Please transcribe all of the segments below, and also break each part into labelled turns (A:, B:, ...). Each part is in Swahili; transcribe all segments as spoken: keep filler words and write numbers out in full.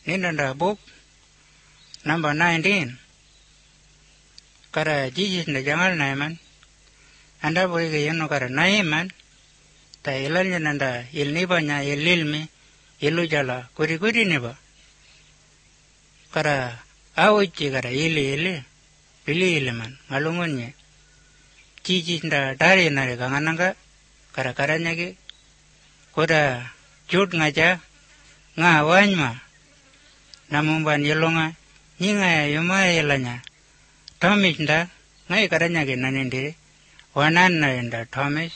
A: Nindanda book number nineteen. Kara Jesus na jangal na man. Anda boleh ke yano kara nae man. Ta ilal nanda ilniba nya ililmi ilu jala kuri kuri niba. Kara awichi kara ili ili pili ili man ngalungun nye. Jesus na dari nare kangananga kara kara nyagi. Koda jut ngaja nga wanyma. Namumban yelonga nyinga yuma yelanya. Thomas nda ngai kara nyagi nanindi. Wanan na nda Thomas.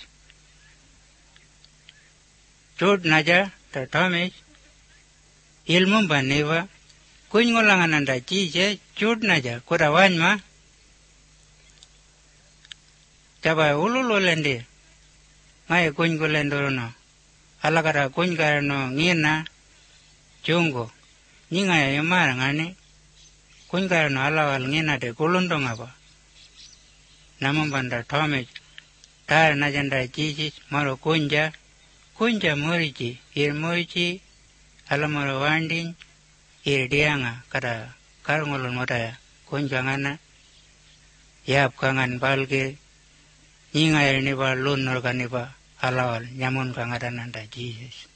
A: Jut naja ta Thomas. Ilmu baniwa. Kuny ngolangan nanda Jesus jut naja koda wanyma. Jaba ululu lendi. Ngai kuny kulendoro no. Alakara kuny kara no ngina. Jungo. Nyinga ya yumara ngani. Kuny kara no alawal ngina de kulundong apa. Namun banda Thomas. Tar najanda Jesus maro kunja. Kunja murici. Ir murici. Alamaro wanding. Ir dianga. Kada karungulun modaya. Kunja ngana. Yap kangan balge. Nyinga ya niba lunor kaniba. Alawal nyamun kangadananda Jesus.